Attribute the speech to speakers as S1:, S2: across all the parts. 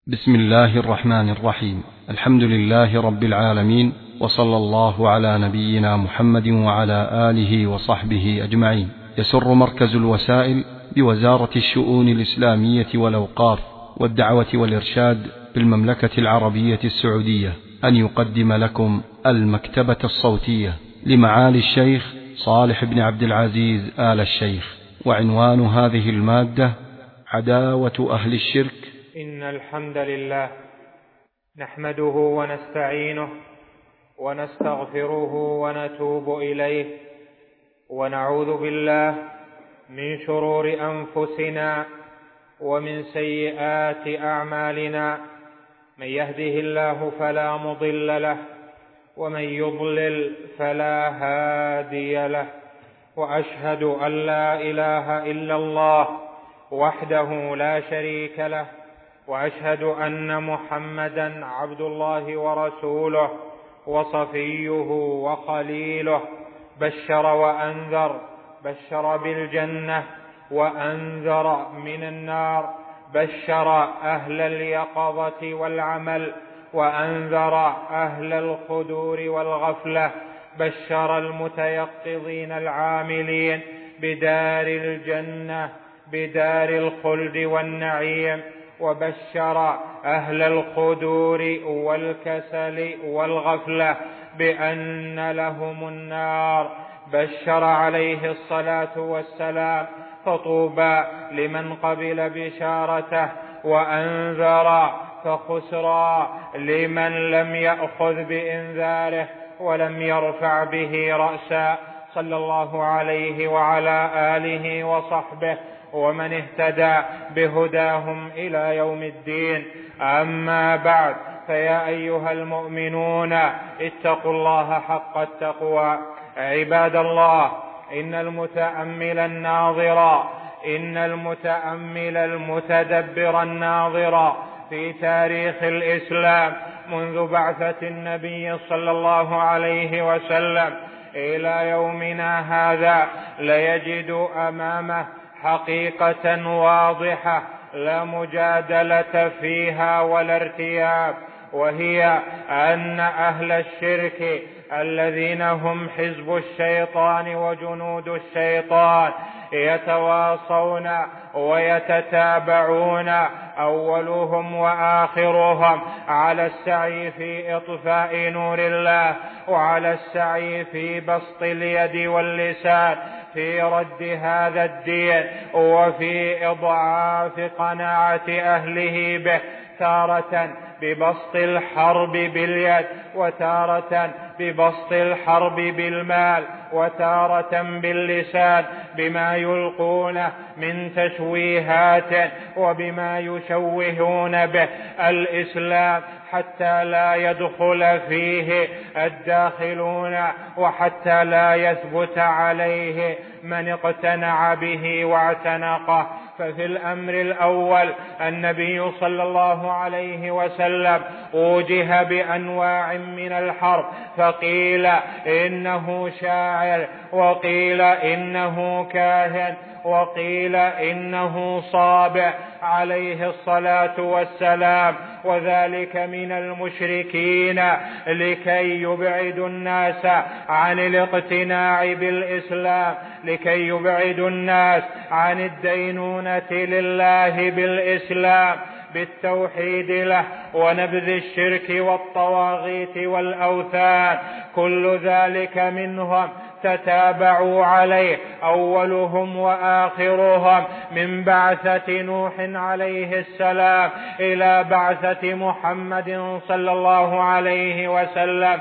S1: بسم الله الرحمن الرحيم. الحمد لله رب العالمين، وصلى الله على نبينا محمد وعلى آله وصحبه أجمعين. يسر مركز الوسائل بوزارة الشؤون الإسلامية والأوقاف والدعوة والإرشاد بالمملكة العربية السعودية أن يقدم لكم المكتبة الصوتية لمعالي الشيخ صالح بن عبد العزيز آل الشيخ. وعنوان هذه المادة: عداوة أهل الشرك.
S2: إن الحمد لله نحمده ونستعينه ونستغفره ونتوب إليه، ونعوذ بالله من شرور أنفسنا ومن سيئات أعمالنا. من يهده الله فلا مضل له، ومن يضلل فلا هادي له. وأشهد أن لا إله إلا الله وحده لا شريك له، وأشهد أن محمدا عبد الله ورسوله وصفيه وخليله. بشر وأنذر، بشر بالجنة وأنذر من النار، بشر أهل اليقظة والعمل وأنذر أهل الخدور والغفلة. بشر المتيقظين العاملين بدار الجنة، بدار الخلد والنعيم، وبشر أهل الخدور والكسل والغفلة بأن لهم النار. بشر عليه الصلاة والسلام، فطوبى لمن قبل بشارته، وأنذر فخسرى لمن لم يأخذ بإنذاره ولم يرفع به رأسا، صلى الله عليه وعلى آله وصحبه ومن اهتدى بهداهم إلى يوم الدين. أما بعد، فيا أيها المؤمنون اتقوا الله حق التقوى. عباد الله، إن المتأمل الناظر، إن المتأمل المتدبر الناظر في تاريخ الإسلام منذ بعثة النبي صلى الله عليه وسلم إلى يومنا هذا ليجد أمامه حقيقة واضحة لا مجادلة فيها ولا ارتياب، وهي أن أهل الشرك الذين هم حزب الشيطان وجنود الشيطان يتواصون ويتتابعون أولهم وآخرهم على السعي في إطفاء نور الله، وعلى السعي في بسط اليد واللسان في رد هذا الدين وفي إضعاف قناعة أهله به، تارة ببسط الحرب باليد، وتارة ببسط الحرب بالمال، وتارة باللسان، بما يلقون من تشويهات وبما يشوهون به الإسلام حتى لا يدخل فيه الداخلون، وحتى لا يثبت عليه من اقتنع به واعتنقه. ففي الأمر الأول النبي صلى الله عليه وسلم وجه بأنواع من الحرب، فقيل إنه شاعر، وقيل إنه كاهن، وقيل إنه صابع عليه الصلاة والسلام، وذلك من المشركين لكي يبعد الناس عن الاقتناع بالإسلام، لكي يبعد الناس عن الدينونة لله بالإسلام بالتوحيد له ونبذ الشرك والطواغيت والأوثان. كل ذلك منهم تتابعوا عليه أولهم وآخرهم من بعثة نوح عليه السلام إلى بعثة محمد صلى الله عليه وسلم.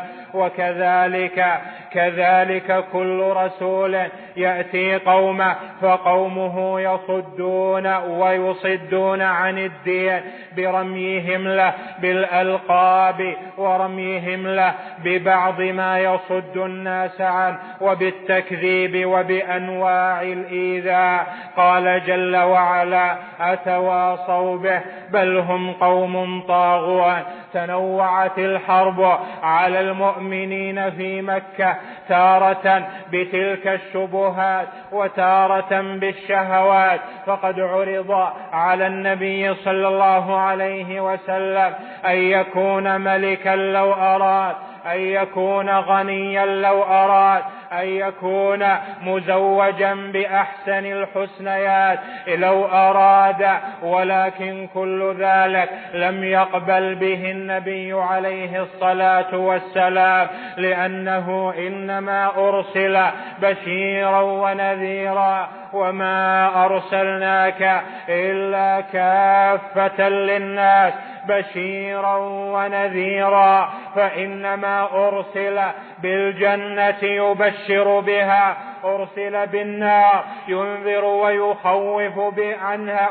S2: وكذلك كل رسول يأتي قومه فقومه يصدون ويصدون عن الدين برميهم له بالألقاب، ورميهم له ببعض ما يصد الناس عنه، وبالتكذيب وبأنواع الإيذاء. قال جل وعلا: أتواصوا به بل هم قوم طاغون. تنوعت الحرب على المؤمنين المؤمنين في مكة تارة بتلك الشبهات وتارة بالشهوات. فقد عرض على النبي صلى الله عليه وسلم أن يكون ملكا لو أراد، أن يكون غنيا لو أراد، أن يكون مزوجا بأحسن الحسنيات لو أراد، ولكن كل ذلك لم يقبل به النبي عليه الصلاة والسلام، لأنه إنما أرسل بشيرا ونذيرا، وما أرسلناك إلا كافة للناس بشيرا ونذيرا. فإنما أرسل بالجنة يبشر بها، أرسل بالنار ينذر ويخوف عنها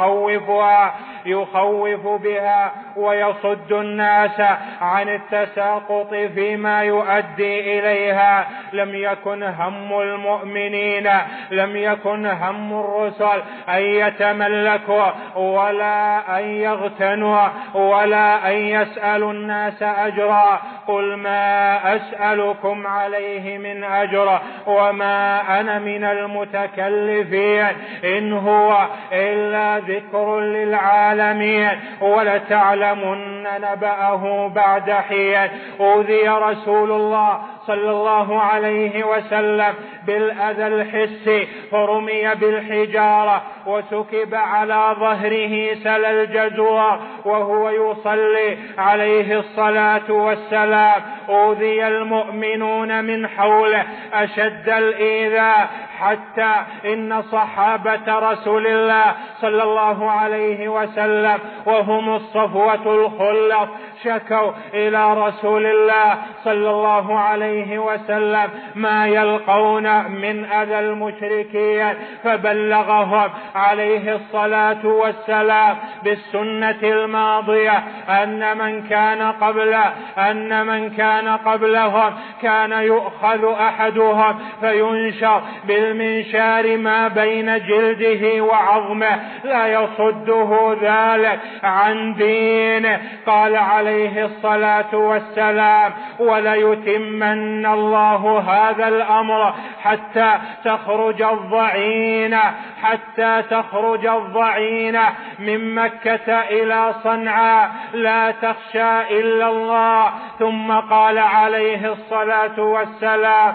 S2: يخوف بها ويصد الناس عن التساقط فيما يؤدي إليها. لم يكن هم المؤمنين، لم يكن هم الرسل أن يتملكوا ولا أن يغتنوا ولا أن يسألوا الناس أجرا. قل ما أسألكم عليه من أجر وما أنا من المتكلفين، إن هو إلا ذكر للعالمين، ولتعلمن نبأه بعد حين. أوذي رسول الله صلى الله عليه وسلم بالأذى الحسي، فرمي بالحجارة وسكب على ظهره سل الجزور وهو يصلي عليه الصلاة والسلام. أوذي المؤمنون من حوله أشد الإيذاء، حتى إن صحابة رسول الله صلى الله عليه وسلم وهم الصفوة الخلص شكوا إلى رسول الله صلى الله عليه وسلم ما يلقون من أذى المشركين، فبلغهم عليه الصلاة والسلام بالسنة الماضية أن من كان قبلهم كان يؤخذ أحدهم فينشر بالمنشار ما بين جلده وعظمه لا يصده ذلك عن دينه. قال عليه الصلاة والسلام: وليتمن الله هذا الأمر حتى تخرج الضعينة من مكة إلى صنعاء لا تخشى إلا الله. ثم قال عليه الصلاة والسلام: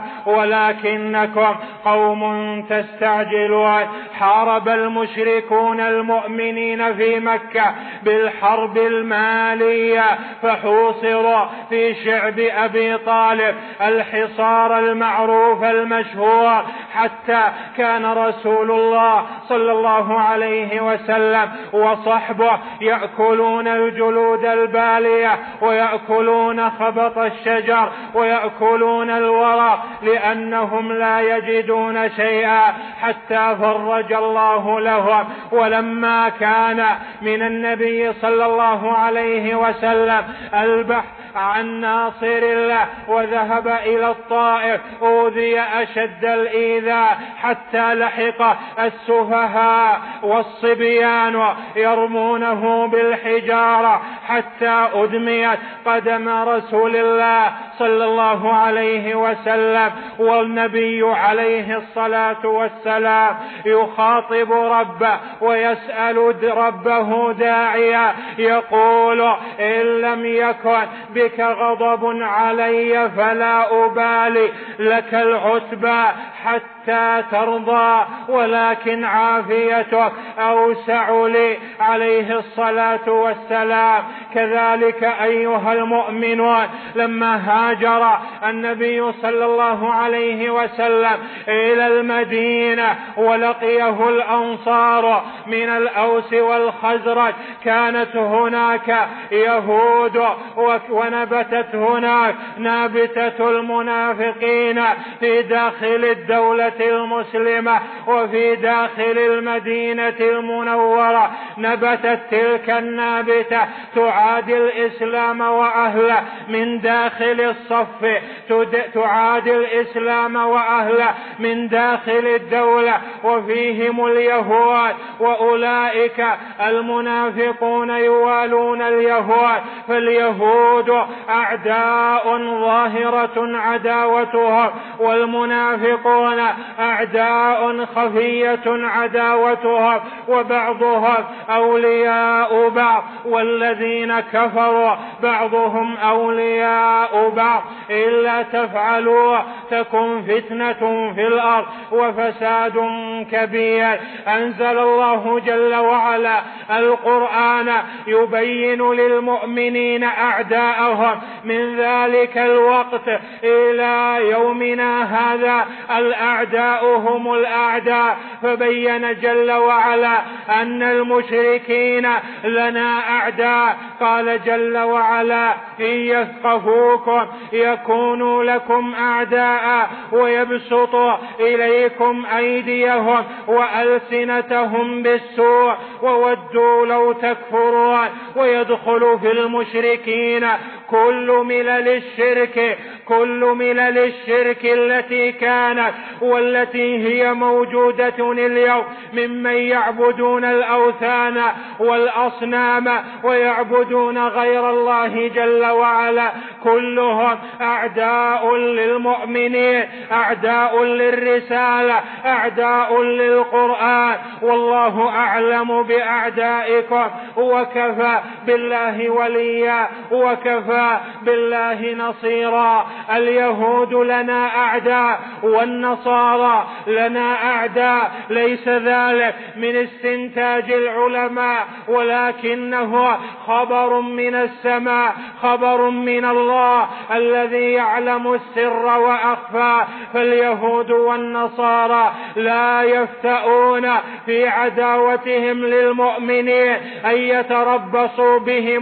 S2: ولكنكم قوم تستعجلون. حارب المشركون المؤمنين في مكة بالحرب المالية، فحوصروا في شعب أبي طالب الحصار المعروف المشهور، حتى كان رسول الله صلى الله عليه وسلم وصحبه يأكلون الجلود البالية ويأكلون خبط الشجر ويأكلون الورق، لأنهم لا يجدون شيئا حتى فرج الله لهم. ولما كان من النبي صلى الله عليه وسلم البحث عن ناصر الله وذهب إلى الطائف، أوذي أشد الإيذاء، حتى لحق السفهاء والصبيان يرمونه بالحجارة حتى أدميت قدم رسول الله صلى الله عليه وسلم. والنبي عليه الصلاة والسلام يخاطب ربه ويسأل ربه داعيا يقول: إن لم يكن بك غضب علي فلا أبالي، لك العتبى حتى ترضى، ولكن عافيتك أوسع لي عليه الصلاة والسلام. كذلك أيها المؤمنون، لما هاجر النبي صلى الله عليه وسلم إلى المدينة ولقيه الأنصار من الأوس والخزرج، كانت هناك يهود ونبتت هناك نابتة المنافقين في داخل الدولة المسلمة وفي داخل المدينة المنورة. نبتت تلك النابتة تعادي الإسلام وأهله من داخل الصف تعادي الإسلام وأهله من داخل الدولة، وفيهم اليهود، وأولئك المنافقون يوالون اليهود، فاليهود أعداء ظاهرة عداوتهم، والمنافقون أعداء خفية عداوتهم، وبعضهم أولياء بعض، والذين كفروا بعضهم أولياء بعض، إلا تفعلوا تكن فتنة في الأرض وفساد كبير. أنزل الله جل وعلا القرآن يبين للمؤمنين أعداءهم من ذلك الوقت إلى يومنا هذا، الأعداء هم الأعداء، فبين جل وعلا أن المشركين لنا أعداء. قال جل وعلا: إن يثقفوكم يكونوا لكم أعداء ويبسطوا إليكم أيديهم وألسنتهم بالسوء وودوا لو تكفرون. ويدخل في المشركين كل ملل الشرك التي كانت والتي هي موجودة اليوم، ممن يعبدون الأوثان والأصنام ويعبدون غير الله جل وعلا، كلهم أعداء للمؤمنين، أعداء للرسالة، أعداء للقرآن. والله أعلم بأعدائكم، وكفى بالله وليا، وكفى بالله نصيرا. اليهود لنا أعداء والنصارى لنا أعداء، ليس ذلك من استنتاج العلماء، ولكنه خبر من السماء، خبر من الله الذي يعلم السر وأخفى. فاليهود والنصارى لا يفتؤون في عداوتهم للمؤمنين أن يتربصوا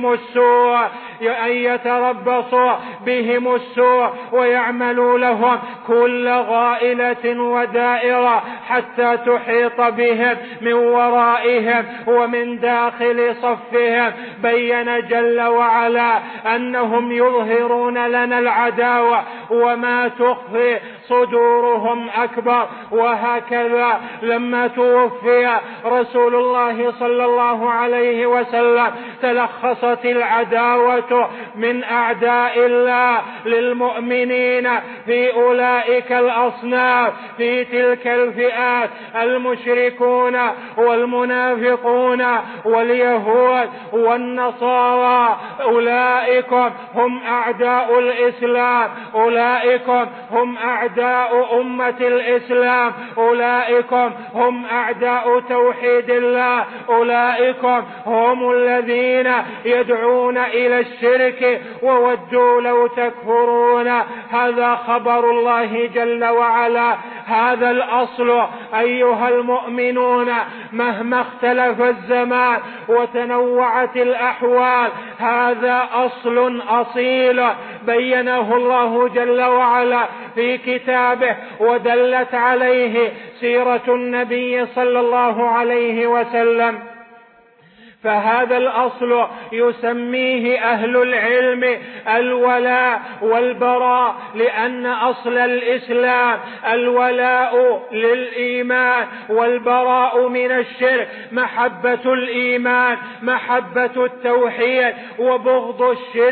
S2: بهم السوء ويعملوا لهم كل غائلة ودائرة حتى تحيط بهم من ورائهم ومن داخل صفهم. بين جل وعلا أنهم يظهرون لنا العداوة وما تخفي صدورهم أكبر. وهكذا لما توفي رسول الله صلى الله عليه وسلم تلخصت العداوة من أعداء الله للمؤمنين في أولئك الأصناف، في تلك الفئات: المشركون والمنافقون واليهود والنصارى. أولئك هم أعداء الإسلام، أولئك هم أعداء أمة الإسلام، أولئك هم أعداء توحيد الله، أولئك هم الذين يدعون إلى الشرك وودوا لو تكفرون. هذا خبر الله جل وعلا. هذا الأصل أيها المؤمنون، مهما اختلف الزمان وتنوعت الأحوال، هذا أصل أصيل بينه الله جل وعلا في كتابه، ودلت عليه سيرة النبي صلى الله عليه وسلم. فهذا الأصل يسميه أهل العلم الولاء والبراء، لأن أصل الإسلام الولاء للإيمان والبراء من الشرك، محبة الإيمان، محبة التوحيد، وبغض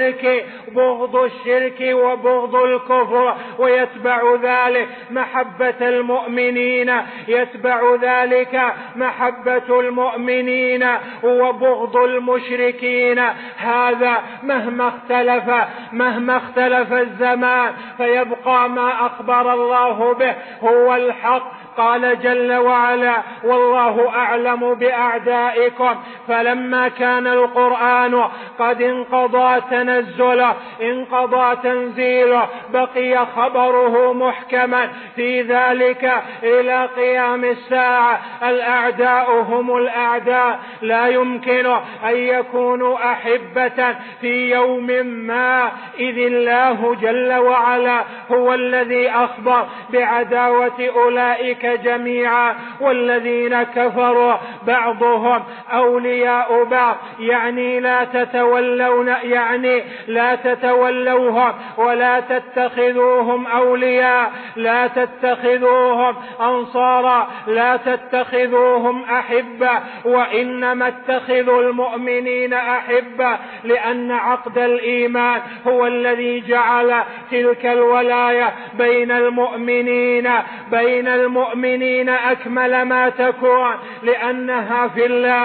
S2: الشرك وبغض الكفر، ويتبع ذلك محبة المؤمنين، يتبع ذلك محبة المؤمنين وبغض المشركين. هذا مهما اختلف الزمان، فيبقى ما أخبر الله به هو الحق. قال جل وعلا: والله أعلم بأعدائكم. فلما كان القرآن قد انقضى تنزيله، بقي خبره محكما في ذلك إلى قيام الساعة. الأعداء هم الأعداء، لا يمكن أن يكونوا أحبة في يوم ما، إذ الله جل وعلا هو الذي أخبر بعداوة أولئك جميعا، والذين كفروا بعضهم أولياء بعض، يعني لا تتولوهم ولا تتخذوهم أولياء، لا تتخذوهم أنصارا، لا تتخذوهم أحبة، وإنما اتخذوا المؤمنين أحبة، لأن عقد الإيمان هو الذي جعل تلك الولاية بين المؤمنين أكمل ما تكون، لأنها في الله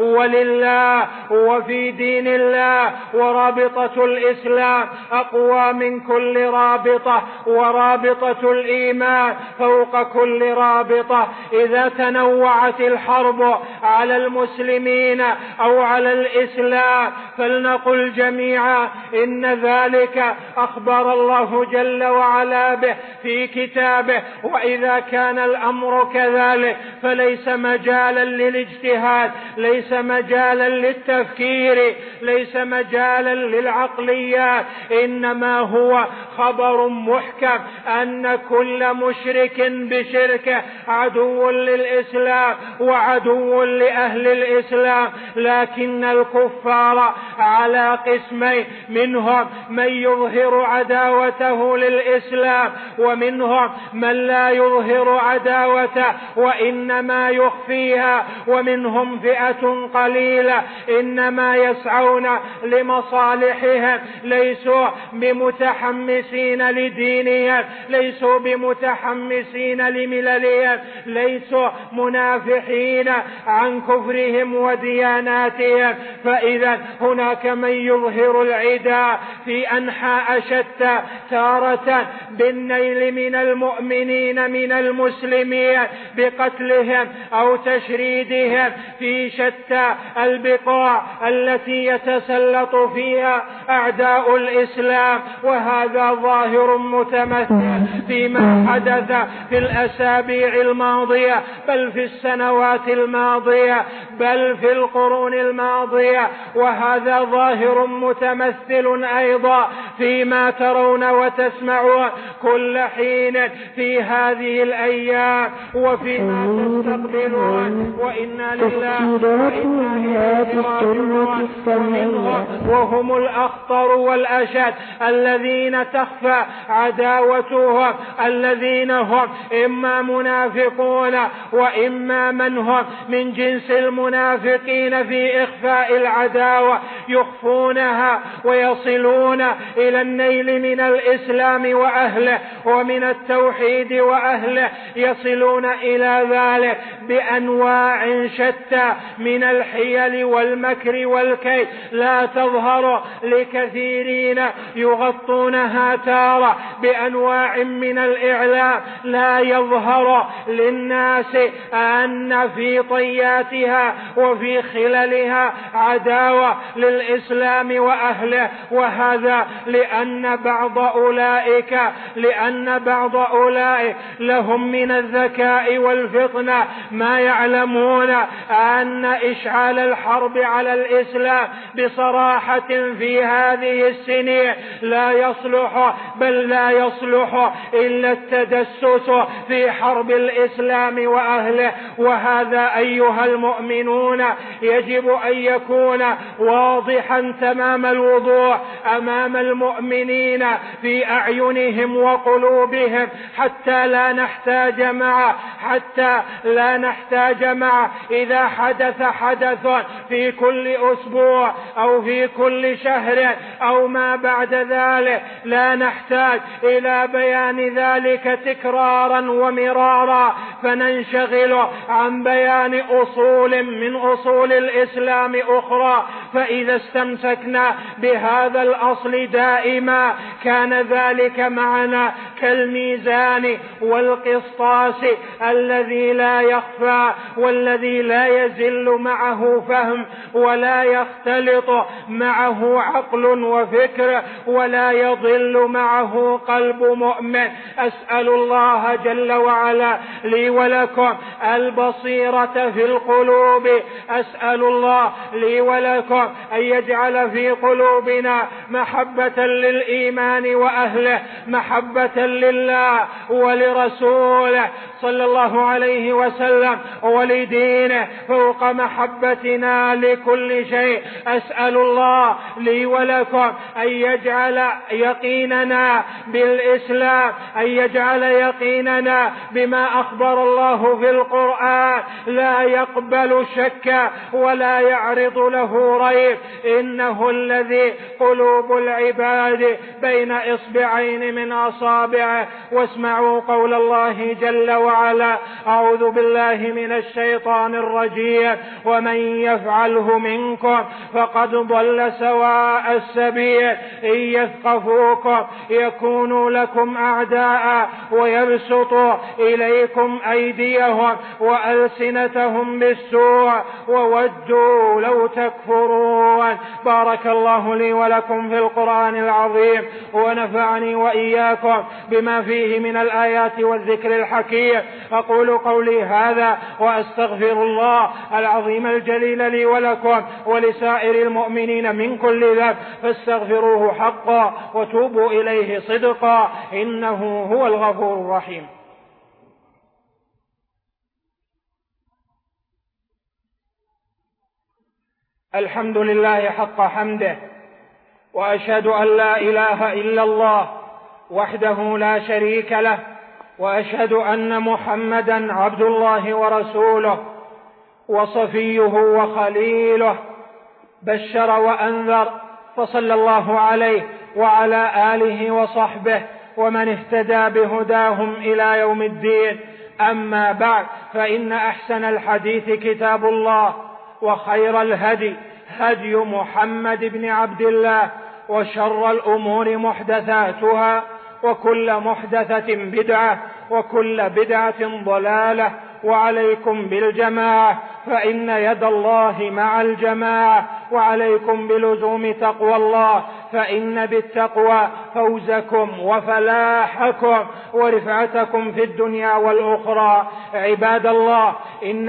S2: ولله وفي دين الله، ورابطة الإسلام أقوى من كل رابطة، ورابطة الإيمان فوق كل رابطة. إذا تنوعت الحرب على المسلمين أو على الإسلام فلنقل جميعا إن ذلك أخبر الله جل وعلا به في كتابه، وإذا كان الأمر كذلك فليس مجالا للاجتهاد، ليس مجالا للتفكير، ليس مجالا للعقليات، إنما هو خبر محكم أن كل مشرك بشركه عدو للإسلام وعدو لأهل الإسلام. لكن الكفار على قسمين، منهم من يظهر عداوته للإسلام، ومنهم من لا يظهر عداوته وإنما يخفيها، ومنهم فئة قليلة إنما يسعون لمصالحهم، ليسوا بمتحمسين لدينهم، ليسوا بمتحمسين لمللهم، ليسوا منافحين عن كفرهم ودياناتهم. فإذا هناك من يظهر العداء في أنحاء شتى، تارة بالنيل من المؤمنين من المسلمين بقتلهم أو تشريدهم في شتى البقاع التي يتسلط فيها أعداء الإسلام، وهذا ظاهر متمثل فيما حدث في الأسابيع الماضية، بل في السنوات الماضية، بل في القرون الماضية، وهذا ظاهر متمثل أيضا فيما ترون وتسمعون كل حين في هذه الأيام وفيما تستقبلون، وإنا لله وإنا إليه راجعون. وهم الأخطر والأشد الذين تخفى عداوتهم، الذين هم إما منافقون وإما من هم من جنس المنافقين في إخفاء العداوة، يخفونها ويصلون إلى النيل من الإسلام وأهله ومن التوحيد وأهله، يصلون إلى ذلك بأنواع شتى من الحيل والمكر والكيد، لا تظهر لكثيرين، يغطونها تارة بأنواع من الإعلام، لا يظهر للناس أن في طياتها وفي خلالها عداوة للإسلام وأهله. وهذا لأن بعض أولئك لهم من الذكاء والفطنة ما يعلمون أن إشعال الحرب على الإسلام بصراحة في هذه السنين لا يصلح، بل لا يصلح إلا التدسس في حرب الإسلام وأهله. وهذا أيها المؤمنون يجب أن يكون واضحا تمام الوضوح أمام المؤمنين في أعينهم وقلوبهم، حتى لا نحتاج معه إذا حدث حدث في كل أسبوع أو في كل شهر أو ما بعد ذلك، لا نحتاج إلى بيان ذلك تكرارا ومرارا، فننشغل عن بيان أصول من أصول الإسلام أخرى. فإذا استمسكنا بهذا الأصل دائما كان ذلك معنا كالميزان والقسطاس الذي لا يخفى، والذي لا يزل معه فهم، ولا يختلط معه عقل وفكر، ولا يضل معه قلب مؤمن. أسأل الله جل وعلا لي ولكم البصيرة في القلوب، أسأل الله لي ولكم لكم أن يجعل في قلوبنا محبة للإيمان وأهله، محبة لله ولرسوله صلى الله عليه وسلم ولدينه فوق محبتنا لكل شيء. أسأل الله لي ولكم أن يجعل يقيننا بالإسلام، أن يجعل يقيننا بما أخبر الله في القرآن لا يقبل شك ولا يعرض له ريب، إنه الذي قلوب العباد بين إصبعين من أصابعه. واسمعوا قول الله جل وعلا: أعوذ بالله من الشيطان الرجيم: ومن يفعله منكم فقد ضل سواء السبيل، إن يثقفوكم يكونوا لكم أعداء ويبسطوا إليكم أيديهم وألسنتهم بالسوء وودوا لو تكفرون. بارك الله لي ولكم في القرآن العظيم، ونفعني وإياكم بما فيه من الآيات والذكر الحكيم. أقول قولي هذا وأستغفر الله العظيم الجليل لي ولكم ولسائر المؤمنين من كل ذنب، فاستغفروه حقا وتوبوا إليه صدقا، إنه هو الغفور الرحيم. الحمد لله حق حمده، وأشهد أن لا إله إلا الله وحده لا شريك له، وأشهد أن محمدا عبد الله ورسوله وصفيه وخليله، بشر وأنذر، فصلى الله عليه وعلى آله وصحبه ومن اهتدى بهداهم إلى يوم الدين. أما بعد، فإن أحسن الحديث كتاب الله، وخير الهدي هدي محمد بن عبد الله، وشر الأمور محدثاتها، وكل محدثة بدعة، وكل بدعة ضلالة. وعليكم بالجماعة، فإن يد الله مع الجماعة، وعليكم بلزوم تقوى الله، فإن بالتقوى فوزكم وفلاحكم ورفعتكم في الدنيا والأخرى. عباد الله، إن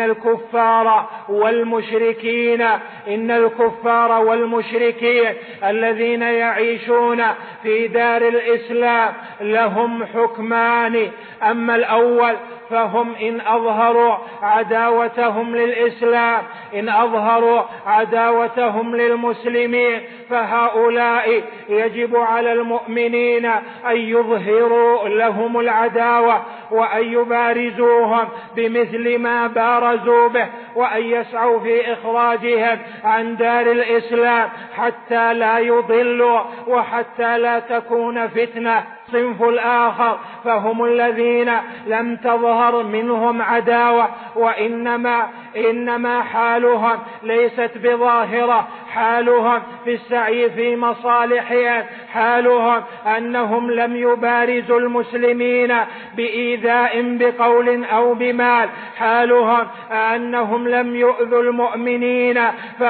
S2: الكفار والمشركين الذين يعيشون في دار الإسلام لهم حكمان. أما الأول فهم إن أظهروا عداوتهم للإسلام، إن أظهروا عداوتهم للمسلمين، فهؤلاء يجب على المؤمنين أن يظهروا لهم العداوة وأن يبارزوهم بمثل ما بارزوا به، وأن يسعوا في إخراجهم عن دار الإسلام حتى لا يضلوا وحتى لا تكون فتنة. الصنف الآخر فهم الذين لم تظهر منهم عداوة، وإنما حالهم ليست بظاهرة، حالهم في السعي في مصالحهم، حالهم أنهم لم يبارزوا المسلمين بإيذاء بقول أو بمال، حالهم أنهم لم يؤذوا المؤمنين.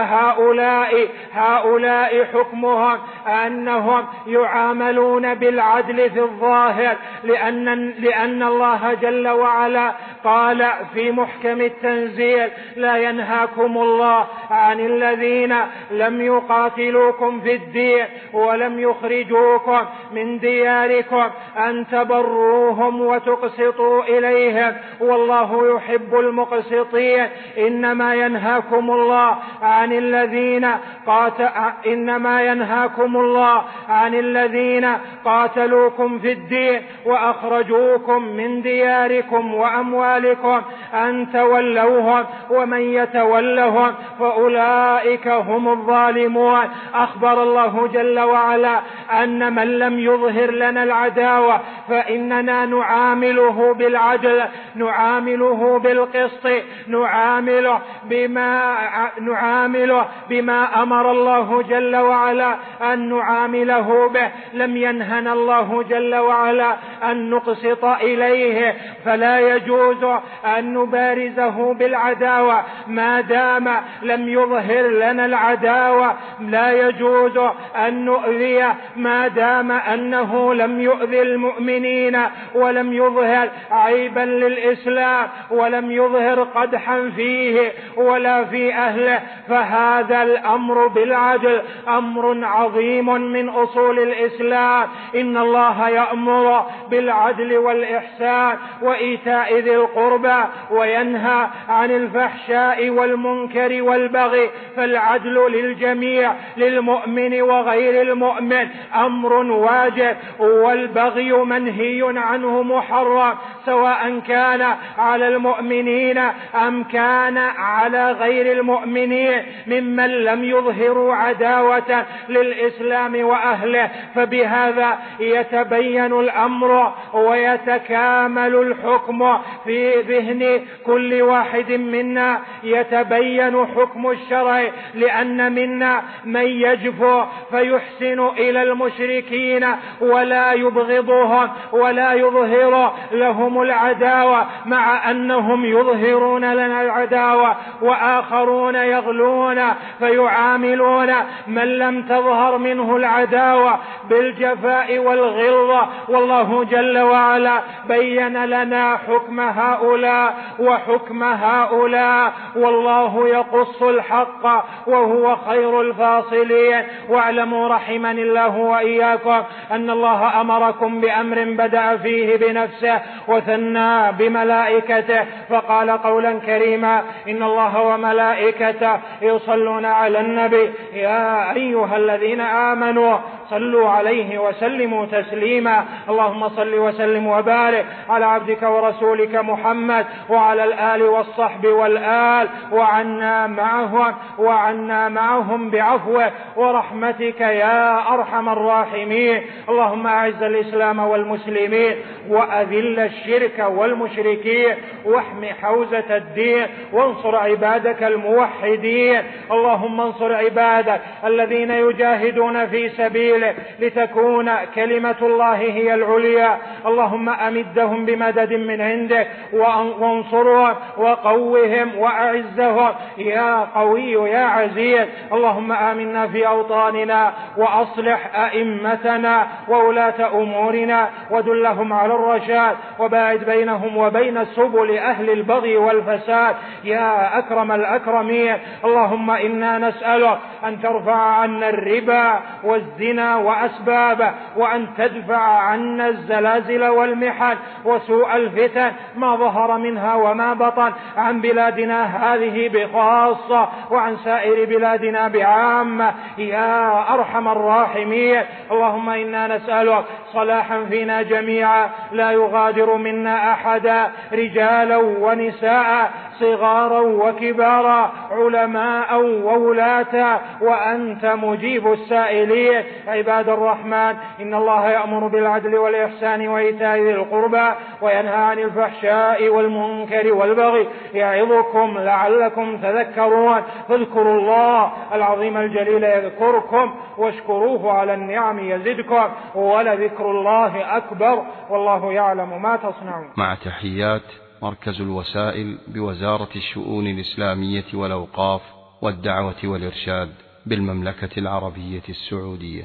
S2: فهؤلاء حكمهم أنهم يعاملون بالعدل في الظاهر، لأن الله جل وعلا قال في محكم التنزيل: لا ينهاكم الله عن الذين لم يقاتلوكم في الدين ولم يخرجوكم من دياركم أن تبروهم وتقسطوا إليهم، والله يحب المقسطين. إنما ينهاكم الله عن الذين قاتلوكم في الدين وأخرجوكم من دياركم وأموالكم أن تولوهم، ومن يتولهم فأولئك هم الظالمون. أخبر الله جل وعلا أن من لم يظهر لنا العداوة فإننا نعامله بالعدل، نعامله بالقسط، نعامله بما أمر الله جل وعلا أن نعامله به. لم ينهنا الله جل وعلا أن نقسط إليه، فلا يجوز أن نبارزه بالعداوة ما دام لم يظهر لنا العداوة، لا يجوز أن نؤذيه ما دام أنه لم يؤذي المؤمنين ولم يظهر عيبا للإسلام ولم يظهر قدحا فيه ولا في أهله. فهذا الأمر الأمر بالعدل أمر عظيم من أصول الإسلام. إن الله يأمر بالعدل والإحسان وإيتاء ذي القربى وينهى عن الفحشاء والمنكر والبغي، فالعدل للجميع للمؤمن وغير المؤمن أمر واجب، والبغي منهي عنه محرم، سواء كان على المؤمنين أم كان على غير المؤمنين ممن لم يظهروا عداوة للإسلام وأهله. فبهذا يتبين الأمر ويتكامل الحكم في ذهن كل واحد منا، يتبين حكم الشرع، لأن منا من يجفو فيحسن إلى المشركين ولا يبغضهم ولا يظهر لهم العداوة، مع أنهم يظهرون لنا العداوة، وآخرون يغلون فيعاملون من لم تظهر منه العداوة بالجفاء والغلظة. والله جل وعلا بين لنا حكم هؤلاء وحكم هؤلاء، والله يقص الحق وهو خير الفاصلين. واعلموا رحمني الله وإياكم أن الله أمركم بأمر بدأ فيه بنفسه وثنى بملائكته، فقال قولا كريما: إن الله وملائكته يصلون على النبي يا أيها الذين آمنوا صلوا عليه وسلموا تسليما. اللهم صل وسلم وبارك على عبدك ورسولك محمد وعلى الآل والصحب والآل، وعنا معهم بعفوه ورحمتك يا أرحم الراحمين. اللهم أعز الإسلام والمسلمين وأذل الشرك والمشركين واحم حوزة الدين وانصر عبادك الموحدين. اللهم انصر عبادك الذين يجاهدون في سبيلك لتكون كلمة الله هي العليا. اللهم أمدهم بمدد من عندك وانصرهم وقوهم وأعزهم يا قوي يا عزيز. اللهم آمنا في أوطاننا وأصلح أئمتنا وولاة أمورنا ودلهم على الرشاد وباعد بينهم وبين سبل أهل البغي والفساد يا أكرم الأكرمين. اللهم إنا نسألك أن ترفع عنا الربا والزنا وأسبابه، وأن تدفع عنا الزلازل والمحن وسوء الفتن ما ظهر منها وما بطن عن بلادنا هذه بخاصة وعن سائر بلادنا بعامة يا أرحم الراحمين. اللهم إنا نسألك صلاحا فينا جميعا لا يغادر منا أحدا، رجالا ونساء، صغارا وكبارا، علماء وولاة، وأنت مجيب السائلين. عباد الرحمن، إن الله يأمر بالعدل والإحسان وإيتاء ذي القربى وينهى عن الفحشاء والمنكر والبغي يعظكم لعلكم تذكرون. فاذكروا الله العظيم الجليل يذكركم واشكروه على النعم يزدكم ولذكر الله أكبر والله يعلم ما تصنعون.
S1: مع تحيات مركز الوسائل بوزارة الشؤون الإسلامية والأوقاف والدعوة والإرشاد بالمملكة العربية السعودية.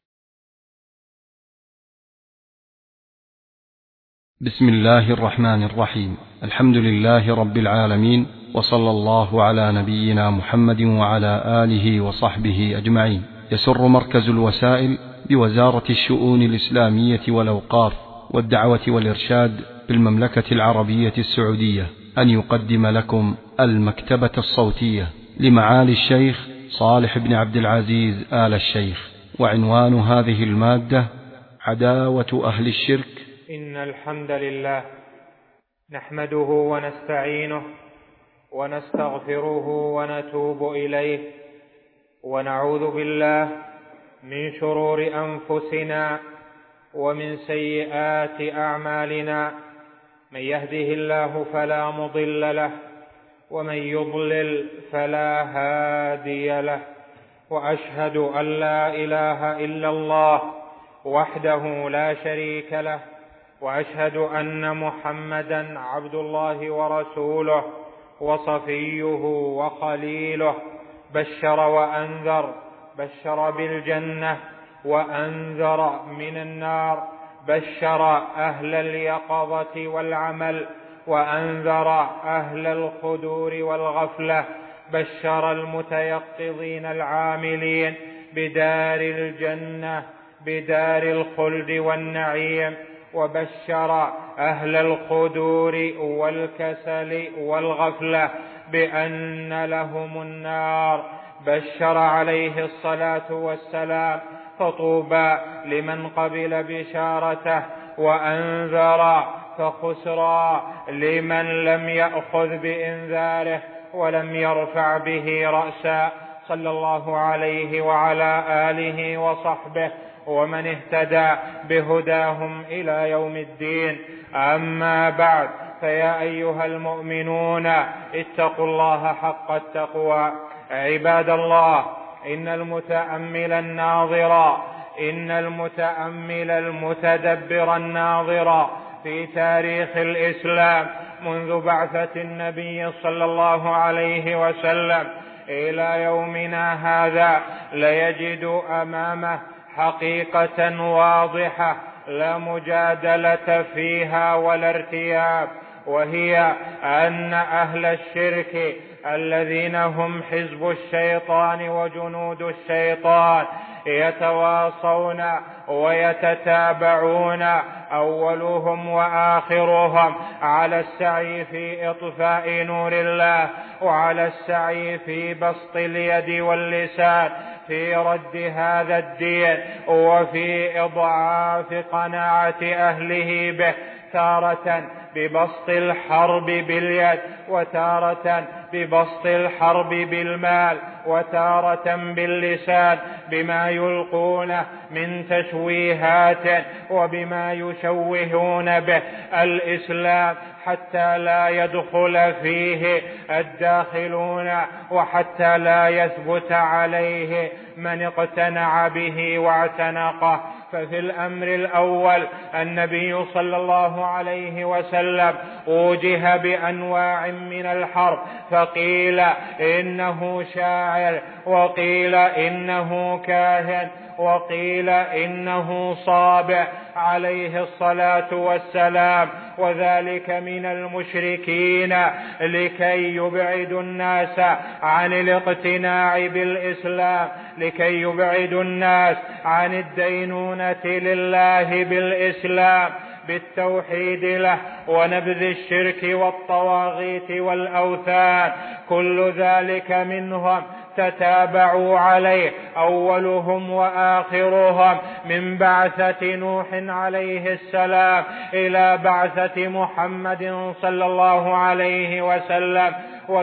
S1: بسم الله الرحمن الرحيم. الحمد لله رب العالمين، وصلى الله على نبينا محمد وعلى آله وصحبه أجمعين. يسر مركز الوسائل بوزارة الشؤون الإسلامية والأوقاف والدعوة والإرشاد بالمملكة العربية السعودية أن يقدم لكم المكتبة الصوتية لمعالي الشيخ صالح بن عبد العزيز آل الشيخ. وعنوان هذه المادة: عداوة أهل الشرك.
S2: إن الحمد لله نحمده ونستعينه ونستغفره ونتوب إليه، ونعوذ بالله من شرور أنفسنا ومن سيئات أعمالنا. من يهده الله فلا مضل له ومن يضلل فلا هادي له، وأشهد أن لا إله إلا الله وحده لا شريك له، وأشهد أن محمدا عبد الله ورسوله وصفيه وخليله. بشر وأنذر، بشر بالجنة وأنذر من النار، بشر أهل اليقظة والعمل وأنذر أهل الخدور والغفلة، بشر المتيقظين العاملين بدار الجنة بدار الخلد والنعيم، وبشر أهل الخدور والكسل والغفلة بأن لهم النار. بشر عليه الصلاة والسلام فطوبى لمن قبل بشارته، وأنذر فخسرى لمن لم يأخذ بإنذاره ولم يرفع به رأسا، صلى الله عليه وعلى آله وصحبه ومن اهتدى بهداهم إلى يوم الدين. أما بعد، فيا أيها المؤمنون اتقوا الله حق التقوى. عباد الله، إن المتأمل المتدبر الناظر في تاريخ الإسلام منذ بعثة النبي صلى الله عليه وسلم إلى يومنا هذا ليجد أمامه حقيقة واضحة لا مجادلة فيها ولا ارتياب، وهي أن أهل الشرك الذين هم حزب الشيطان وجنود الشيطان يتواصون ويتتابعون أولهم وآخرهم على السعي في إطفاء نور الله، وعلى السعي في بسط اليد واللسان في رد هذا الدين وفي إضعاف قناعة أهله به، تارة ببسط الحرب باليد، وتارة ببسط الحرب بالمال، وتارة باللسان بما يلقونه من تشويهات وبما يشوهون به الإسلام حتى لا يدخل فيه الداخلون، وحتى لا يثبت عليه من اقتنع به واعتنقه. ففي الأمر الأول النبي صلى الله عليه وسلم وجه بأنواع من الحرب، فقيل إنه شاعر، وقيل إنه كاهن، وقيل إنه صابع عليه الصلاة والسلام، وذلك من المشركين لكي يبعد الناس عن الاقتناع بالإسلام، لكي يبعد الناس عن الدينونة لله بالإسلام بالتوحيد له ونبذ الشرك والطواغيت والأوثان. كل ذلك منهم تتابعوا عليه أولهم وآخرهم من بعثة نوح عليه السلام إلى بعثة محمد صلى الله عليه وسلم.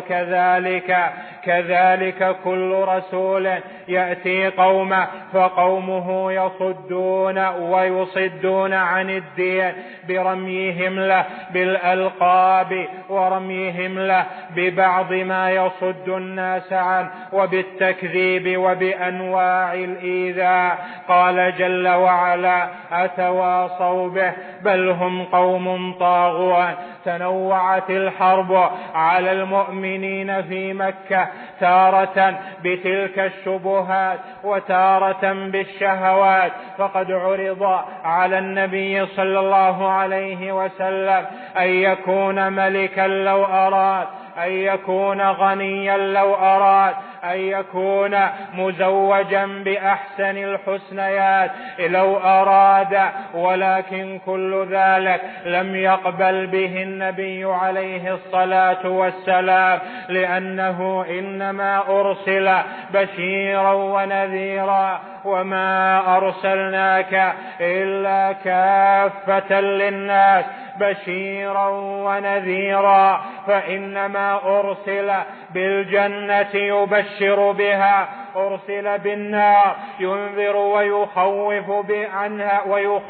S2: وكذلك كل رسول يأتي قومه فقومه يصدون ويصدون عن الدين برميهم له بالألقاب ورميهم له ببعض ما يصد الناس عنه وبالتكذيب وبأنواع الإيذاء. قال جل وعلا: أتواصوا به بل هم قوم طاغون. تنوعت الحرب على المؤمنين في مكة، تارة بتلك الشبهات وتارة بالشهوات. فقد عرض على النبي صلى الله عليه وسلم أن يكون ملكا لو أراد، أن يكون غنيا لو أراد، أن يكون مزوجا بأحسن الحسنيات لو أراد، ولكن كل ذلك لم يقبل به النبي عليه الصلاة والسلام، لأنه إنما أرسل بشيرا ونذيرا، وما أرسلناك إلا كافة للناس بشيرا عنذيرا، فإنما أرسل بالجنة يبشر بها، أرسل بالنار ينذر ويخوف عنها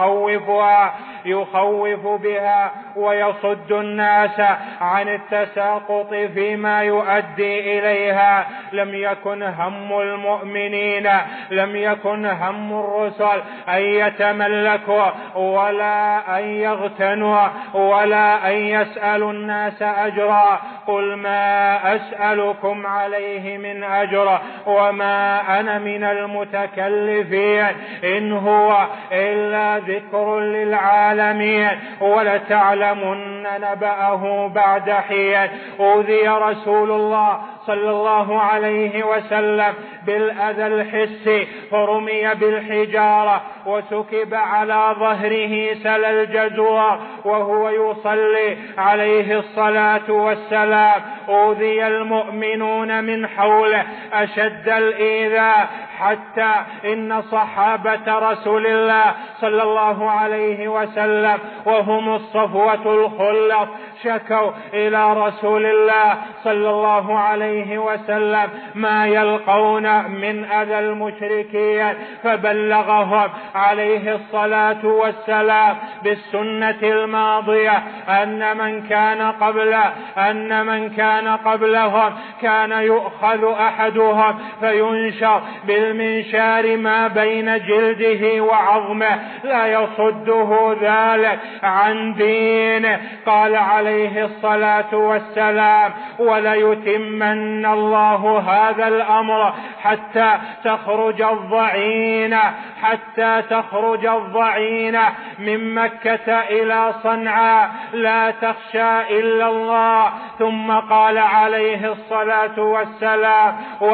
S2: يخوف بها ويصد الناس عن التساقط فيما يؤدي إليها. لم يكن هم المؤمنين، لم يكن هم الرسل أن يتملكوا ولا أن يغتنوا ولا أن يسألوا الناس أجرا. قل ما أسألكم عليه من أجر وما أنا من المتكلفين، إن هو إلا ذكر للعالمين، ولتعلمن نبأه بعد حين. أوذي رسول الله صلى الله عليه وسلم بالأذى الحسي، فرمي بالحجارة وسكب على ظهره سل الجزور وهو يصلي عليه الصلاة والسلام. أوذي المؤمنون من حوله أشد الإيذاء، حتى إن صحابة رسول الله صلى الله عليه وسلم وهم الصفوة الخلص شكوا إلى رسول الله صلى الله عليه وسلم ما يلقون من أذى المشركين، فبلغهم عليه الصلاة والسلام بالسنة الماضية أن من كان قبلهم كان يؤخذ أحدهم فينشر بالمنشار ما بين جلده وعظمه لا يصده ذلك عن دينه. قال عليه الصلاة والسلام: وليتمن الله هذا الأمر حتى تخرج الضعينة من مكة إلى صنعاء لا تخشى إلا الله. ثم قال عليه الصلاة والسلام: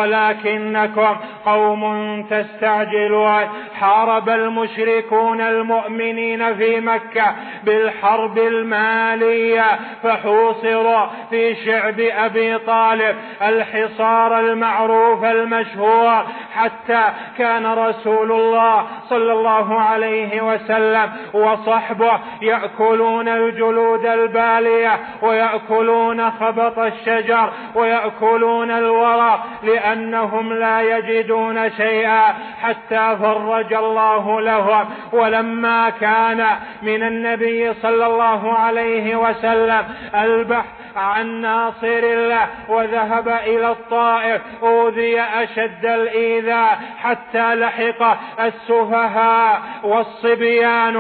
S2: ولكنكم قوم تستعجلون. حارب المشركون المؤمنين في مكة بالحرب المالية، فحوصروا في شعب أبي طالب الحصار المعروف المشهور، حتى كان رسول الله صلى الله عليه وسلم وصحبه يأكلون الجلود البالية ويأكلون خبط الشجر ويأكلون الورق لأنهم لا يجدون شيئا حتى فرج الله لهم. ولما كان من النبي صلى الله عليه وسلم البحث عن ناصر الله وذهب إلى الطائف، أوذي أشد الإيذاء حتى لحق السفهاء والصبيان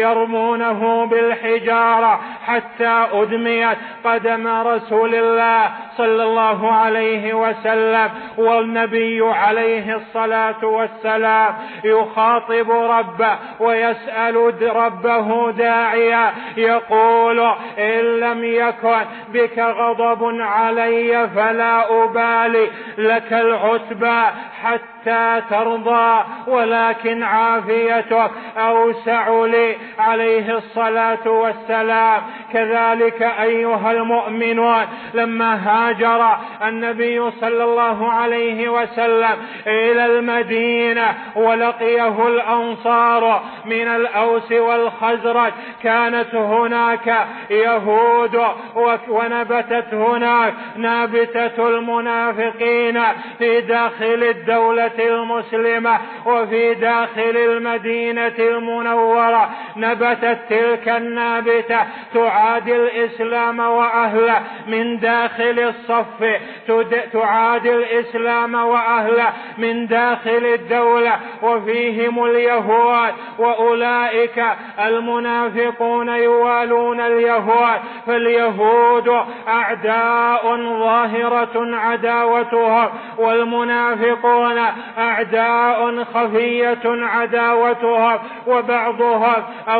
S2: يرمونه بالحجارة حتى أدميت قدم رسول الله صلى الله عليه وسلم. والنبي عليه الصلاة والسلام يخاطب ربه ويسأل ربه داعيا يقول: إن لم يكن بك غضب علي فلا أبالي، لك العتبى حتى ترضى، ولكن عافيتك أوسع لي عليه الصلاة والسلام. كذلك أيها المؤمنون، لما هاجر النبي صلى الله عليه وسلم إلى المدينة ولقيه الأنصار من الأوس والخزرج، كانت هناك يهود ونبتت هناك نابتة المنافقين في داخل الدولة المسلمة وفي داخل المدينة المنورة. نبتت تلك النابتة تعادي الإسلام وأهله من داخل الصف، تعادي الإسلام وأهله من داخل الدولة، وفيهم اليهود، وأولئك المنافقون يوالون اليهود. فاليهود أعداء ظاهرة عداوتهم، والمنافقون أعداء خفية عداوتهم، وبعضهم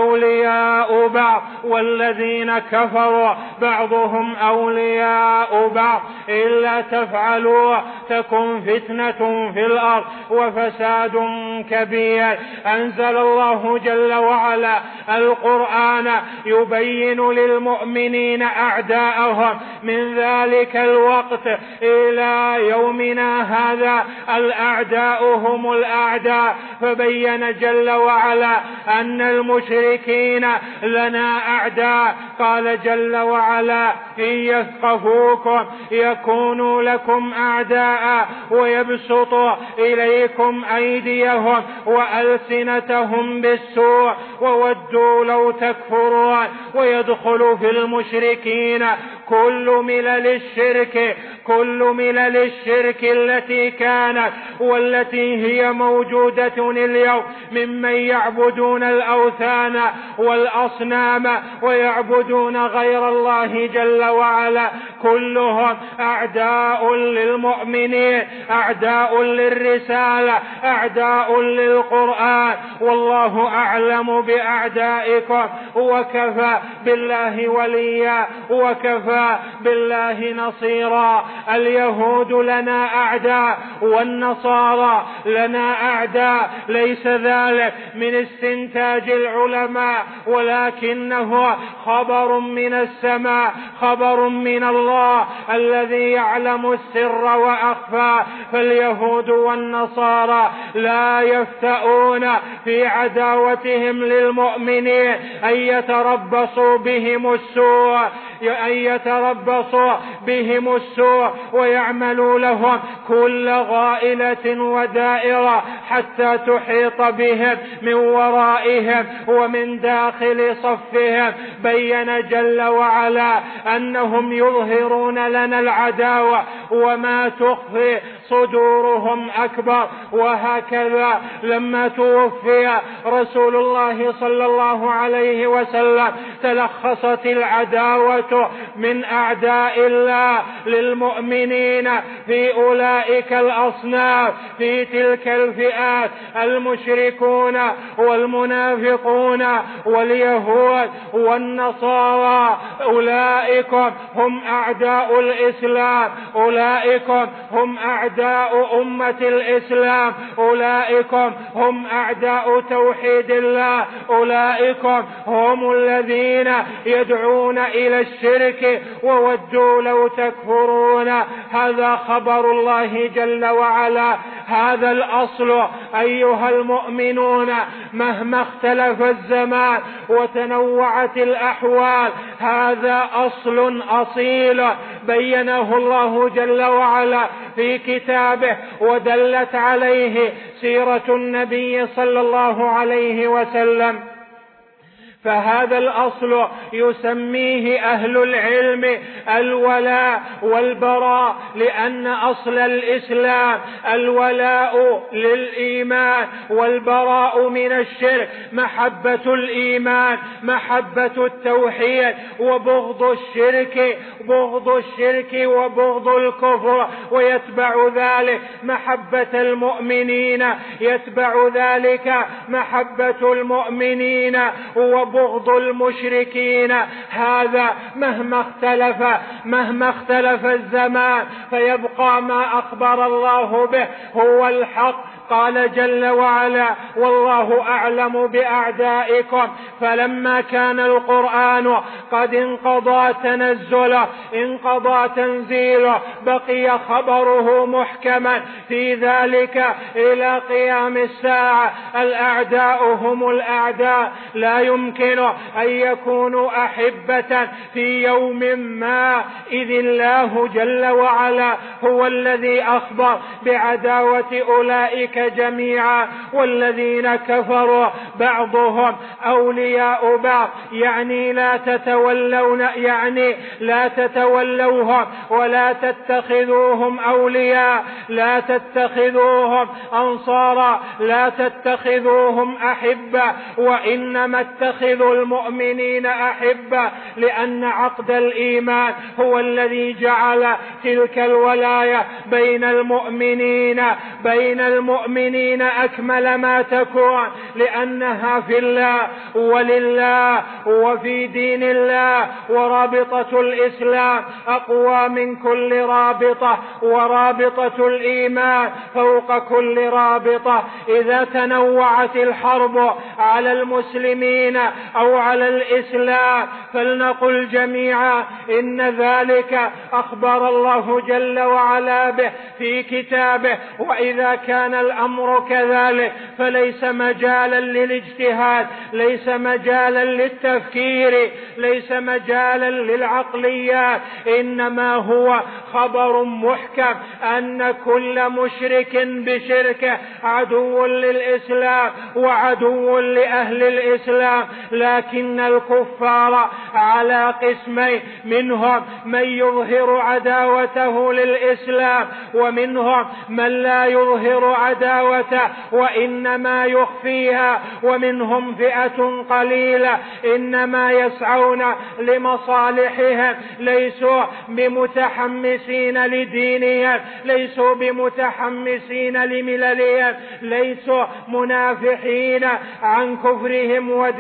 S2: أولياء بعض، والذين كفروا بعضهم أولياء بعض. إلا تفعلوا تكن فتنة في الأرض وفساد كبير. أنزل الله جل وعلا القرآن يبين للمؤمنين أعداءهم من ذلك الوقت إلى يومنا هذا. الأعداء هم الأعداء، فبين جل وعلا أن المشركين لنا أعداء. قال جل وعلا: إن يثقفوكم يكونوا لكم أعداء ويبسطوا إليكم أيديهم وألسنتهم بالسوء وودوا لو تكفرون. ويدخل في المشركين كل ملل الشرك التي كانت والتي هي موجودة اليوم، ممن يعبدون الأوثان والأصنام ويعبدون غير الله جل وعلا. كلهم أعداء للمؤمنين، أعداء للرسالة، أعداء للقرآن. والله أعلم بأعدائكم، وكفى بالله وليا، وكفى وكفى بالله نصيرا. اليهود لنا أعداء والنصارى لنا أعداء، ليس ذلك من استنتاج العلماء، ولكنه خبر من السماء، خبر من الله الذي يعلم السر وأخفى. فاليهود والنصارى لا يفتؤون في عداوتهم للمؤمنين أن يتربصوا بهم السوء ويعملوا لهم كل غائلة ودائرة حتى تحيط بهم من ورائهم ومن داخل صفهم. بين جل وعلا أنهم يظهرون لنا العداوة وما تخفي صدورهم أكبر. وهكذا لما توفي رسول الله صلى الله عليه وسلم تلخصت العداوة من أعداء الله للمؤمنين في أولئك الأصناف، في تلك الفئات: المشركون والمنافقون واليهود والنصارى. أولئك هم أعداء الإسلام، أولئك هم أعداء أمة الإسلام، أولئك هم أعداء توحيد الله، أولئك هم الذين يدعون إلى الشرك وودوا لو تكفرون. هذا خبر الله جل وعلا. هذا الأصل أيها المؤمنون، مهما اختلف الزمان وتنوعت الأحوال، هذا أصل أصيل بينه الله جل وعلا في كتابه، ودلت عليه سيرة النبي صلى الله عليه وسلم. فهذا الأصل يسميه أهل العلم الولاء والبراء، لأن أصل الإسلام الولاء للإيمان والبراء من الشرك، محبة الإيمان، محبة التوحيد، وبغض الشرك وبغض الكفر، ويتبع ذلك محبة المؤمنين، يتبع ذلك محبة المؤمنين وبغض المشركين. هذا مهما اختلف الزمان فيبقى ما أخبر الله به هو الحق. قال جل وعلا: والله أعلم بأعدائكم. فلما كان القرآن قد انقضى تنزيله، بقي خبره محكما في ذلك إلى قيام الساعة. الأعداء هم الأعداء، لا يمكن أن يكونوا أحبة في يوم ما، إذ الله جل وعلا هو الذي أخبر بعداوة أولئك جميعا. والذين كفروا بعضهم أولياء بعض، يعني لا تتولوهم ولا تتخذوهم أولياء، لا تتخذوهم أنصارا، لا تتخذوهم أحبة، وإنما اتخذوا المؤمنين أحبة، لأن عقد الإيمان هو الذي جعل تلك الولاية بين المؤمنين أكمل ما تكون، لأنها في الله ولله وفي دين الله. ورابطة الإسلام أقوى من كل رابطة، ورابطة الإيمان فوق كل رابطة. إذا تنوعت الحرب على المسلمين أو على الإسلام فلنقل جميعا إن ذلك أخبر الله جل وعلا به في كتابه. وإذا كان الأمر كذلك فليس مجالا للاجتهاد، ليس مجالا للتفكير، ليس مجالا للعقليات، إنما هو خبر محكم أن كل مشرك بشركه عدو للإسلام وعدو لأهل الإسلام. لكن الكفار على قسمين: منهم من يظهر عداوته للإسلام، ومنهم من لا يظهر عداوته وإنما يخفيها، ومنهم فئة قليلة إنما يسعون لمصالحهم، ليسوا بمتحمسين لدينهم، ليسوا بمتحمسين لمللهم، ليسوا منافحين عن كفرهم وديانتهم.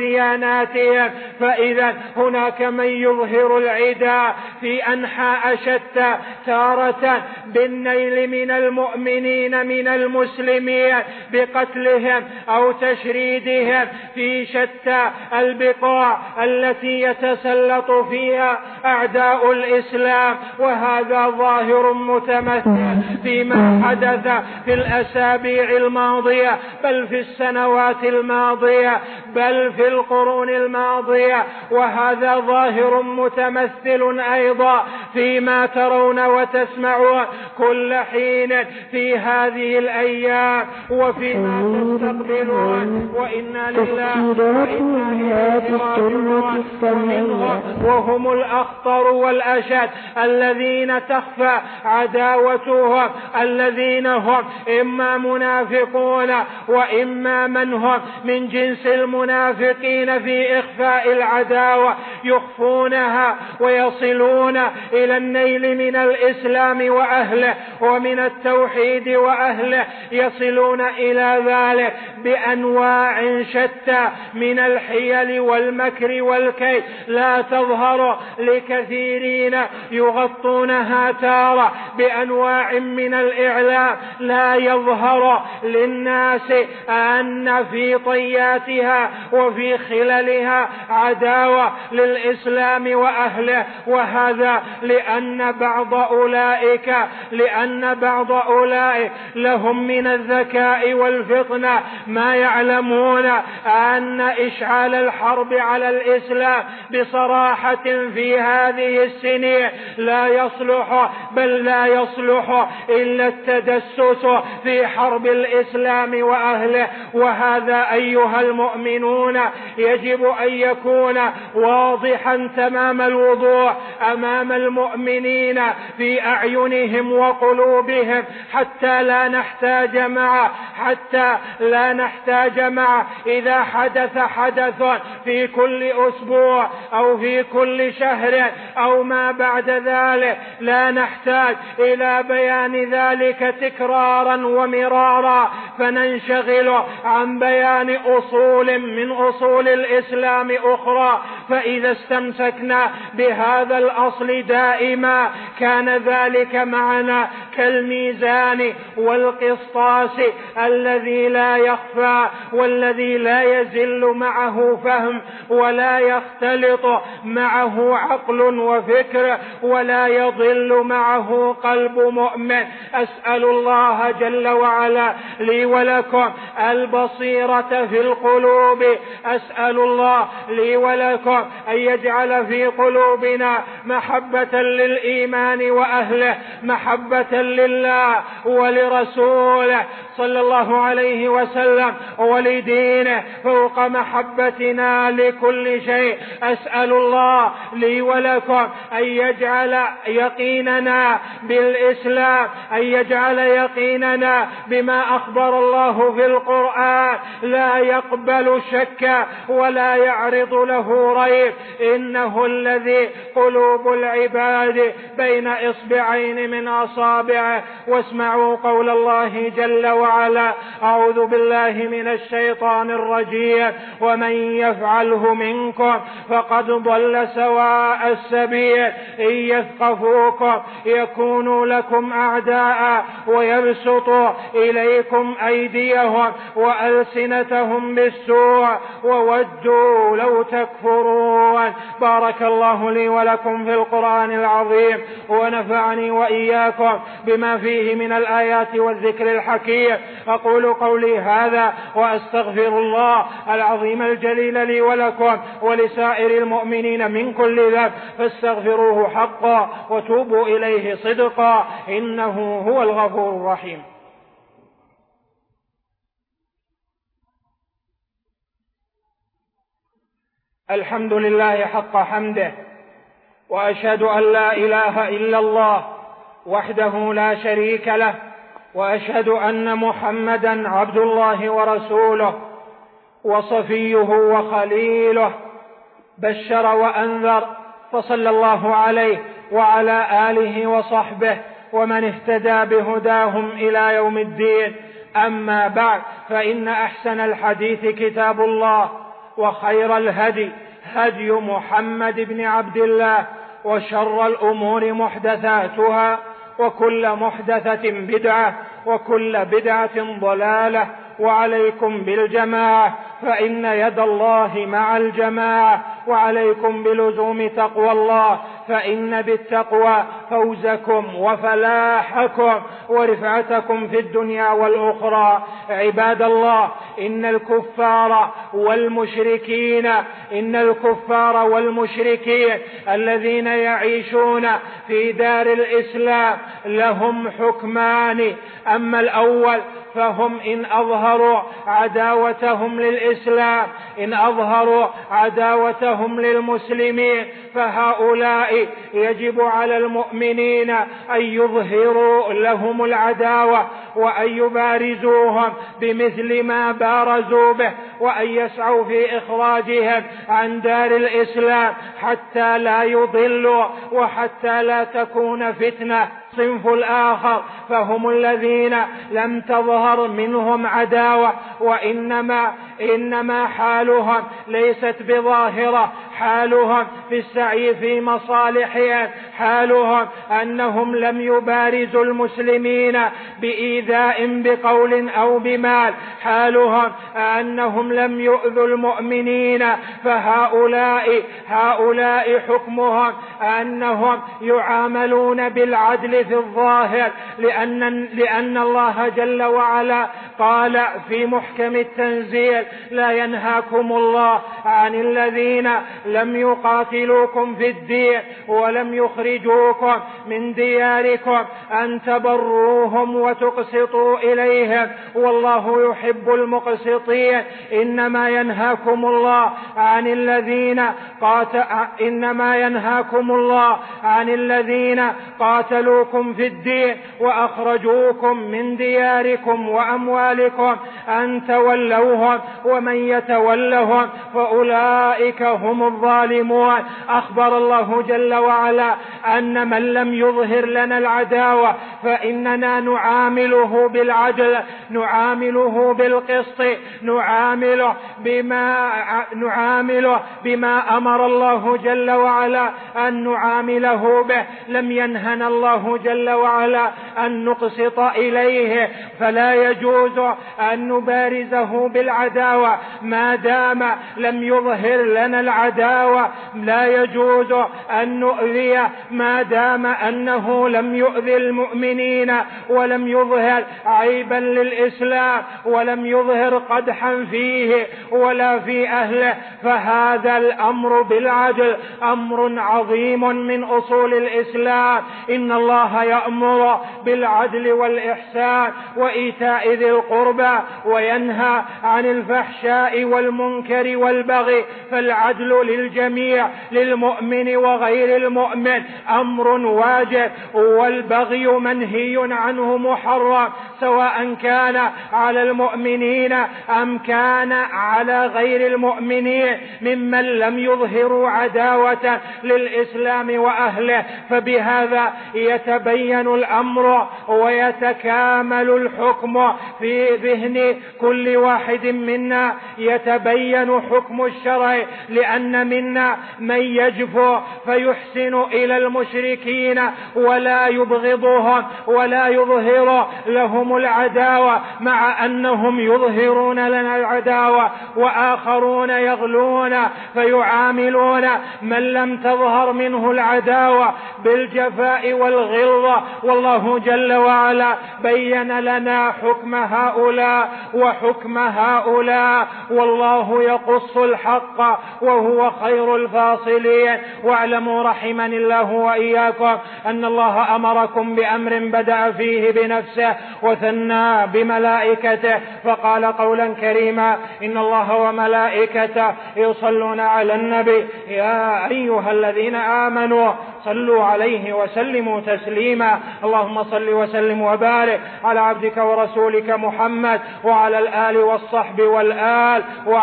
S2: ببناتهم. فإذا هناك من يظهر العداء في أنحاء شتى، تارة بالنيل من المؤمنين من المسلمين بقتلهم أو تشريدهم في شتى البقاع التي يتسلط فيها أعداء الإسلام. وهذا ظاهر متمثل فيما حدث في الأسابيع الماضية، بل في السنوات الماضية، بل في القرون الماضية. وهذا ظاهر متمثل أيضا فيما ترون وتسمعون كل حين في هذه الأيام وفيما تستقبلون. وإنا لله وإنا إليه راجعون. وهم الأخطر والأشد الذين تخفى عداوتهم، الذين هم إما منافقون وإما من هم من جنس المنافقين في إخفاء العداوة، يخفونها ويصلون إلى النيل من الإسلام وأهله ومن التوحيد وأهله، يصلون إلى ذلك بأنواع شتى من الحيل والمكر والكيد لا تظهر لكثيرين، يغطونها تارة بأنواع من الإعلام لا يظهر للناس أن في طياتها وفي خلالها عداوة للإسلام وأهله. وهذا لأن بعض أولئك لهم من الذكاء والفطنة ما يعلمون أن إشعال الحرب على الإسلام بصراحة في هذه السنين لا يصلح، بل لا يصلح إلا التدسس في حرب الإسلام وأهله. وهذا أيها المؤمنون يجب أن يكون واضحا تمام الوضوح أمام المؤمنين في أعينهم وقلوبهم، حتى لا نحتاج معه إذا حدث حدث في كل أسبوع أو في كل شهر أو ما بعد ذلك، لا نحتاج إلى بيان ذلك تكرارا ومرارا فننشغل عن بيان أصول من أصول الإسلام أخرى. فإذا استمسكنا بهذا الأصل دائما كان ذلك معنا كالميزان والقسطاس الذي لا يخفى والذي لا يزل معه فهم ولا يختلط معه عقل وفكر ولا يضل معه قلب مؤمن. أسأل الله جل وعلا لي ولكم البصيرة في القلوب، أسأل الله لي ولكم أن يجعل في قلوبنا محبة للإيمان وأهله، محبة لله ولرسوله صلى الله عليه وسلم ولدينه فوق محبتنا لكل شيء. أسأل الله لي ولكم أن يجعل يقيننا بالإسلام، أن يجعل يقيننا بما أخبر الله في القرآن لا يقبل شك ولا يعرض له ريب، إنه الذي قلوب العباد بين إصبعين من أصابعه. واسمعوا قول الله جل وعلا: أعوذ بالله من الشيطان الرجيم: ومن يفعله منكم فقد ضل سواء السبيل، إن يثقفوكم يكونوا لكم أعداء ويبسطوا إليكم أيديهم وألسنتهم بالسوء وودوا لو تكفرون. بارك الله لي ولكم في القرآن العظيم، ونفعني وإياكم بما فيه من الآيات والذكر الحكيم. أقول قولي هذا وأستغفر الله العظيم الجليل لي ولكم ولسائر المؤمنين من كل ذنب، فاستغفروه حقا وتوبوا إليه صدقا، إنه هو الغفور الرحيم. الحمد لله حق حمده، وأشهد أن لا إله إلا الله وحده لا شريك له، وأشهد أن محمدا عبد الله ورسوله وصفيه وخليله، بشر وأنذر، فصلى الله عليه وعلى آله وصحبه ومن اهتدى بهداهم إلى يوم الدين. أما بعد، فإن أحسن الحديث كتاب الله، وخير الهدي هدي محمد بن عبد الله، وشر الأمور محدثاتها، وكل محدثة بدعة، وكل بدعة ضلالة. وعليكم بالجماعة، فإن يد الله مع الجماعة، وعليكم بلزوم تقوى الله، فإن بالتقوى فوزكم وفلاحكم ورفعتكم في الدنيا والأخرى. عباد الله، إن الكفار والمشركين الذين يعيشون في دار الإسلام لهم حكمان. أما الأول فهم إن أظهروا عداوتهم للإسلام، إن أظهروا عداوتهم للمسلمين، فهؤلاء يجب على المؤمنين أن يظهروا لهم العداوة، وأن يبارزوهم بمثل ما بارزوا به، وأن يسعوا في إخراجهم عن دار الإسلام حتى لا يضلوا وحتى لا تكون فتنة. الصنف الآخر فهم الذين لم تظهر منهم عداوة، وإنما حالهم ليست بظاهرة، حالهم في السعي في مصالحهم، حالهم أنهم لم يبارزوا المسلمين بإيذاء بقول أو بمال، حالهم أنهم لم يؤذوا المؤمنين. فهؤلاء حكمهم أنهم يعاملون بالعدل في الظاهر، لأن الله جل وعلا قال في محكم التنزيل: لا ينهاكم الله عن الذين لم يقاتلوكم في الدين ولم يخرجوكم من دياركم أن تبروهم وتقسطوا إليهم والله يحب المقسطين. إنما ينهاكم الله عن الذين قاتلوكم في الدين وأخرجوكم من دياركم وأموالكم أن تولوهم، ومن يتولهم فأولئك هم الظالمون. أخبر الله جل وعلا أن من لم يظهر لنا العداوة فإننا نعامله بالعدل، نعامله بالقسط، نعامله بما أمر الله جل وعلا أن نعامله به. لم ينهنا الله جل وعلا أن نقسط إليه، فلا يجوز أن نبارزه بالعداوة ما دام لم يظهر لنا العداوة، لا يجوز أن نؤذيه ما دام أنه لم يؤذي المؤمنين ولم يظهر عيبا للإسلام ولم يظهر قدحا فيه ولا في أهله. فهذا الأمر بالعدل أمر عظيم من أصول الإسلام. إن الله يأمر بالعدل والإحسان وإيتاء ذي القربى وينهى عن الفحشاء والمنكر والبغي، فالعدل للجميع، للمؤمن وغير المؤمن أمر واجب، والبغي منهي عنه محرم، سواء كان على المؤمنين أم كان على غير المؤمنين ممن لم يظهروا عداوة للإسلام وأهله. فبهذا يتبين الأمر ويتكامل الحكم في ذهن كل واحد منا، يتبين حكم الشرع، لأن منا من يجفو فيحسن إلى المشركين ولا يبغضهم ولا يظهر لهم العداوة، مع أنهم يظهرون لنا العداوة، وآخرون يغلون فيعاملون من لم تظهر منه العداوة بالجفاء والغلظة. والله جل وعلا بين لنا حكم هؤلاء وحكم هؤلاء، والله يقص الحق وهو خير الفاصلين. واعلموا رحمني الله وإياكم أن الله أمركم بأمر بدأ فيه بنفسه وثنى بملائكته، فقال قولا كريما: إن الله وملائكته يصلون على النبي يا أيها الذين آمنوا صلوا عليه وسلموا تسليما. اللهم صل وسلم وبارك على عبدك ورسولك محمد وعلى الآل والصحب والآل،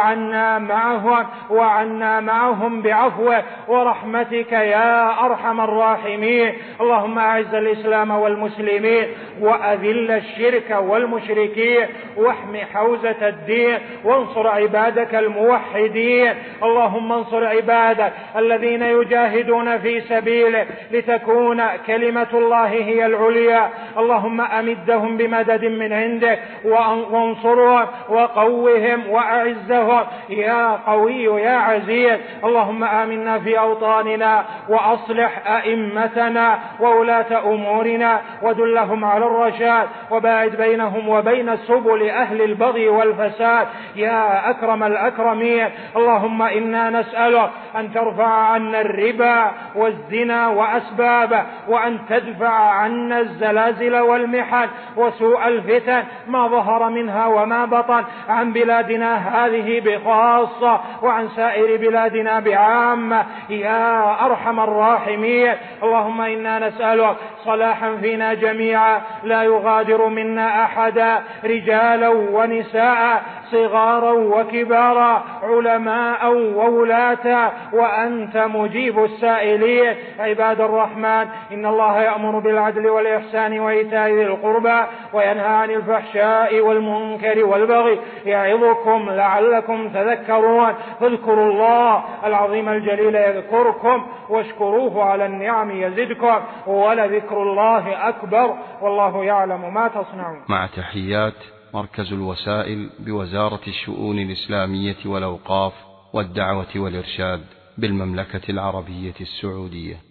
S2: وعنا معهم بعفوك ورحمتك يا أرحم الراحمين. اللهم أعز الإسلام والمسلمين وأذل الشرك والمشركين واحم حوزة الدين وانصر عبادك الموحدين. اللهم انصر عبادك الذين يجاهدون في سبيلك لتكون كلمة الله هي العليا. اللهم أمدهم بمدد من عندك وانصرهم وقوهم وأعزهم يا قوي يا عزيز. اللهم آمنا في أوطاننا وأصلح أئمتنا وولاة أمورنا ودلهم على الرشاد وباعد بينهم وبين سبل أهل البغي والفساد يا أكرم الأكرمين. اللهم إنا نسألك أن ترفع عنا الربا والزنا وأسبابه، وأن تدفع عنا الزلازل والمحن وسوء الفتن ما ظهر منها وما بطن عن بلادنا هذه بخاصة وعن سائر بلادنا بعامة يا أرحم الراحمين. اللهم إنا نسألك صلاحا فينا جميعا لا يغادر منا أحدا، رجالا ونساء، صغارا وكبارا، علماء وولاة، وأنت مجيب السائلين. عباد الرحمن، إن الله يأمر بالعدل والإحسان وإيتاء ذي القربى وينهى عن الفحشاء والمنكر والبغي يعظكم لعلكم تذكرون. فاذكروا الله العظيم الجليل يذكركم واشكروه على النعم يزدكم ولذكر الله أكبر والله يعلم ما تصنعون.
S1: مع تحيات مركز الوسائل بوزارة الشؤون الإسلامية والأوقاف والدعوة والإرشاد بالمملكة العربية السعودية.